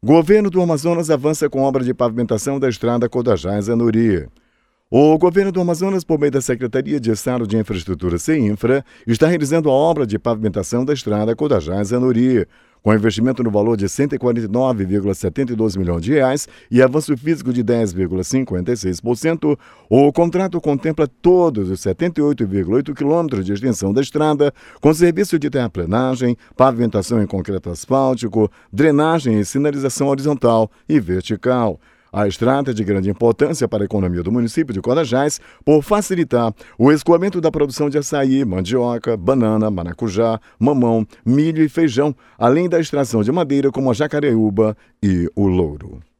Governo do Amazonas avança com obra de pavimentação da estrada Codajás-Anuri. O governo do Amazonas, por meio da Secretaria de Estado de Infraestrutura (CEINFRA), está realizando a obra de pavimentação da estrada Codajás-Anuri, com investimento no valor de R$ 149,72 milhões e avanço físico de 10,56%. O contrato contempla todos os 78,8 quilômetros de extensão da estrada, com serviço de terraplenagem, pavimentação em concreto asfáltico, drenagem e sinalização horizontal e vertical. A estrada é de grande importância para a economia do município de Codajás por facilitar o escoamento da produção de açaí, mandioca, banana, maracujá, mamão, milho e feijão, além da extração de madeira como a jacareúba e o louro.